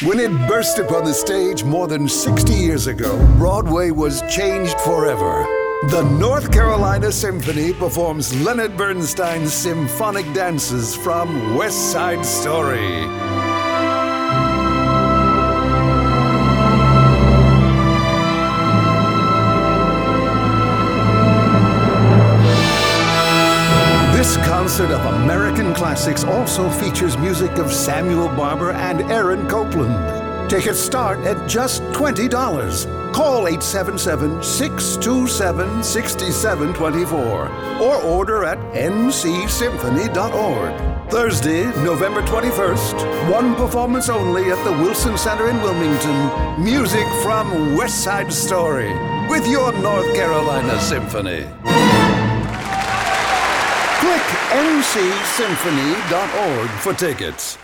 When it burst upon the stage more than 60 years ago, Broadway was changed forever. The North Carolina Symphony performs Leonard Bernstein's symphonic dances from West Side Story. This concert of American classics also features music of Samuel Barber and Aaron Copland. Tickets start at just $20. Call 877-627-6724 or order at ncsymphony.org. Thursday, November 21st, one performance only at the Wilson Center in Wilmington. Music from West Side Story with your North Carolina Symphony. Click ncsymphony.org for tickets.